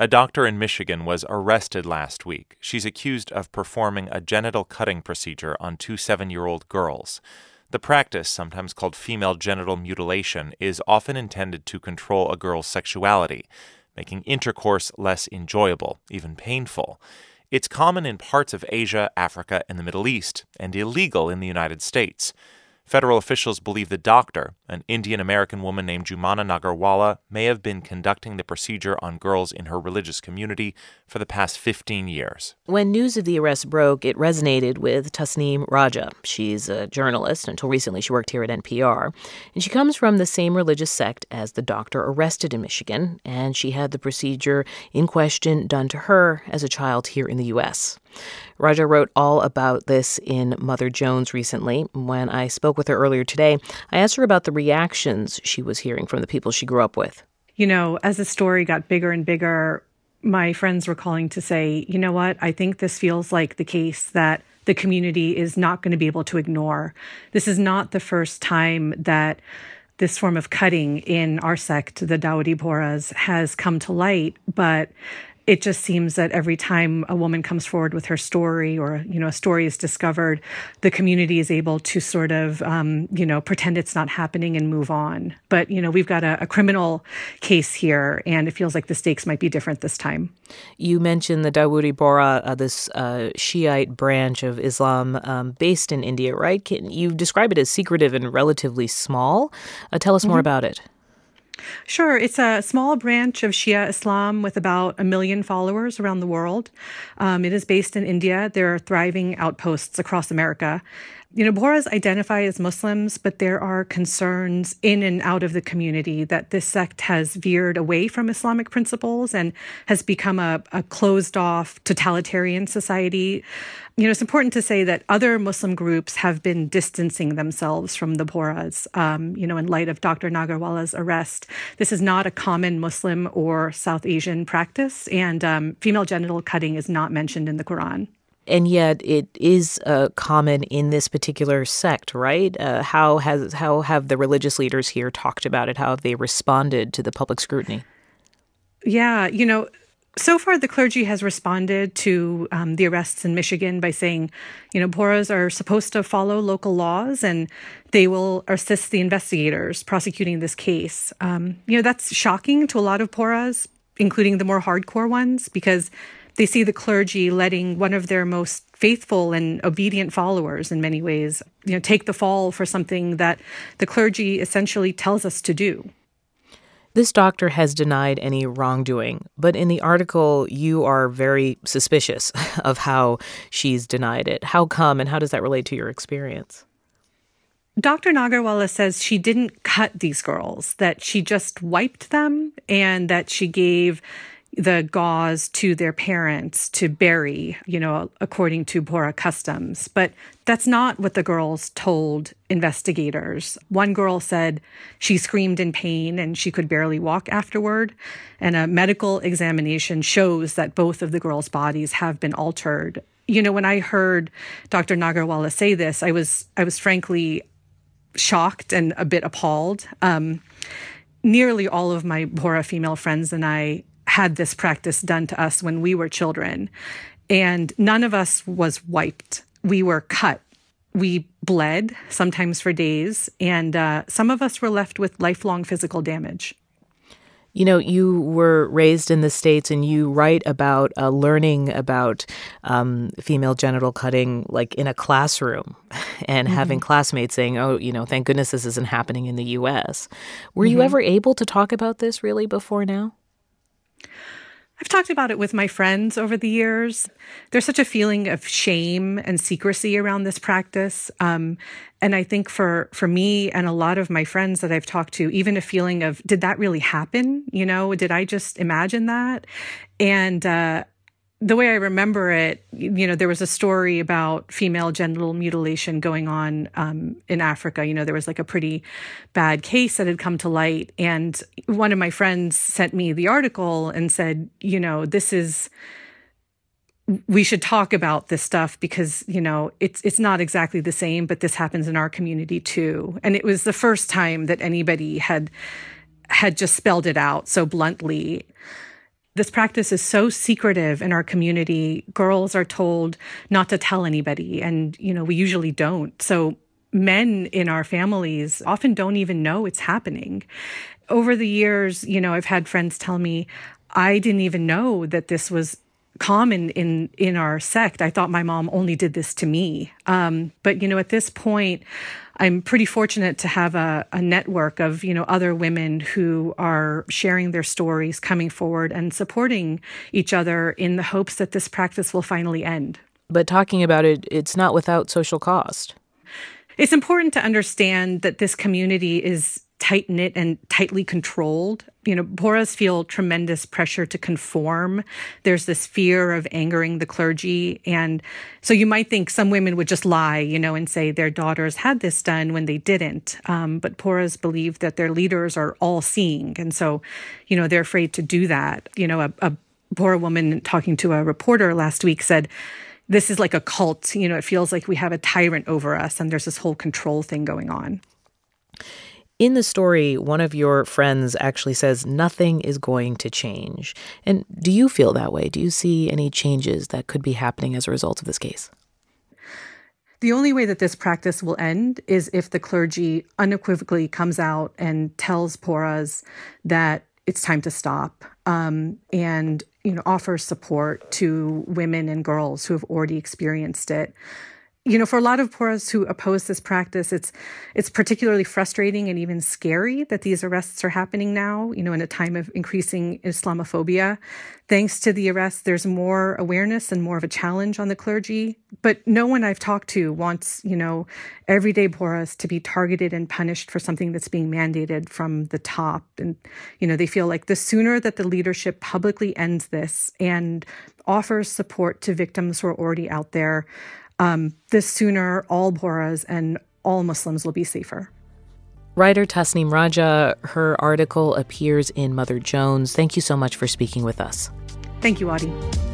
A doctor in Michigan was arrested last week. She's accused of performing a genital cutting procedure on two 7-year-old girls. The practice, sometimes called female genital mutilation, is often intended to control a girl's sexuality, making intercourse less enjoyable, even painful. It's common in parts of Asia, Africa, and the Middle East, and illegal in the United States. Federal officials believe the doctor, an Indian-American woman named Jumana Nagarwala, may have been conducting the procedure on girls in her religious community for the past 15 years. When news of the arrest broke, it resonated with Tasneem Raja. She's a journalist. Until recently, she worked here at NPR. And she comes from the same religious sect as the doctor arrested in Michigan, and she had the procedure in question done to her as a child here in the U.S. Raja wrote all about this in Mother Jones recently. When I spoke with her earlier today, I asked her about the reactions she was hearing from the people she grew up with. You know, as the story got bigger and bigger, my friends were calling to say, you know what, I think this feels like the case that the community is not going to be able to ignore. This is not the first time that this form of cutting in our sect, the Dawoodi Bohras, has come to light, but it just seems that every time a woman comes forward with her story or, a story is discovered, the community is able to sort of, pretend it's not happening and move on. But, we've got a criminal case here, and it feels like the stakes might be different this time. You mentioned the Dawoodi Bohra, this Shiite branch of Islam based in India, right? You describe it as secretive and relatively small. Tell us more about it. Sure. It's a small branch of Shia Islam with about 1 million followers around the world. It is based in India. There are thriving outposts across America. Bohras identify as Muslims, but there are concerns in and out of the community that this sect has veered away from Islamic principles and has become a closed-off totalitarian society. It's important to say that other Muslim groups have been distancing themselves from the Bohras, in light of Dr. Nagarwala's arrest. This is not a common Muslim or South Asian practice, and female genital cutting is not mentioned in the Quran. And yet it is common in this particular sect, right? How have the religious leaders here talked about it? How have they responded to the public scrutiny? Yeah, so far the clergy has responded to the arrests in Michigan by saying, Bohras are supposed to follow local laws and they will assist the investigators prosecuting this case. That's shocking to a lot of Bohras, including the more hardcore ones, because they see the clergy letting one of their most faithful and obedient followers in many ways, take the fall for something that the clergy essentially tells us to do. This doctor has denied any wrongdoing, but in the article, you are very suspicious of how she's denied it. How come, and how does that relate to your experience? Dr. Nagarwala says she didn't cut these girls, that she just wiped them, and that she gave the gauze to their parents to bury, according to Bohra customs. But that's not what the girls told investigators. One girl said she screamed in pain and she could barely walk afterward. And a medical examination shows that both of the girls' bodies have been altered. When I heard Dr. Nagarwala say this, I was frankly shocked and a bit appalled. Nearly all of my Bohra female friends and I had this practice done to us when we were children, and none of us was wiped. We were cut. We bled, sometimes for days, and some of us were left with lifelong physical damage. You were raised in the States and you write about learning about female genital cutting like in a classroom and having classmates saying, oh, thank goodness this isn't happening in the U.S. Were you ever able to talk about this really before now? I've talked about it with my friends over the years. There's such a feeling of shame and secrecy around this practice. And I think for me and a lot of my friends that I've talked to, even a feeling of, did that really happen? Did I just imagine that? And the way I remember it, there was a story about female genital mutilation going on in Africa. There was like a pretty bad case that had come to light. And one of my friends sent me the article and said, we should talk about this stuff because, it's not exactly the same, but this happens in our community too. And it was the first time that anybody had just spelled it out so bluntly. This practice is so secretive in our community. Girls are told not to tell anybody, and, we usually don't. So men in our families often don't even know it's happening. Over the years, I've had friends tell me, I didn't even know that this was common in our sect. I thought my mom only did this to me. But, at this point, I'm pretty fortunate to have a network of, other women who are sharing their stories, coming forward and supporting each other in the hopes that this practice will finally end. But talking about it, it's not without social cost. It's important to understand that this community is tight-knit and tightly controlled. Boras feel tremendous pressure to conform. There's this fear of angering the clergy. And so you might think some women would just lie, and say their daughters had this done when they didn't. But Boras believe that their leaders are all-seeing. And so, they're afraid to do that. A Bora woman talking to a reporter last week said, this is like a cult. It feels like we have a tyrant over us, and there's this whole control thing going on. In the story, one of your friends actually says nothing is going to change. And do you feel that way? Do you see any changes that could be happening as a result of this case? The only way that this practice will end is if the clergy unequivocally comes out and tells Boras that it's time to stop, and offers support to women and girls who have already experienced it. For a lot of Boras who oppose this practice, it's particularly frustrating and even scary that these arrests are happening now, in a time of increasing Islamophobia. Thanks to the arrests, there's more awareness and more of a challenge on the clergy. But no one I've talked to wants, everyday Boras to be targeted and punished for something that's being mandated from the top. And, they feel like the sooner that the leadership publicly ends this and offers support to victims who are already out there, the sooner all Boras and all Muslims will be safer. Writer Tasneem Raja, her article appears in Mother Jones. Thank you so much for speaking with us. Thank you, Audie.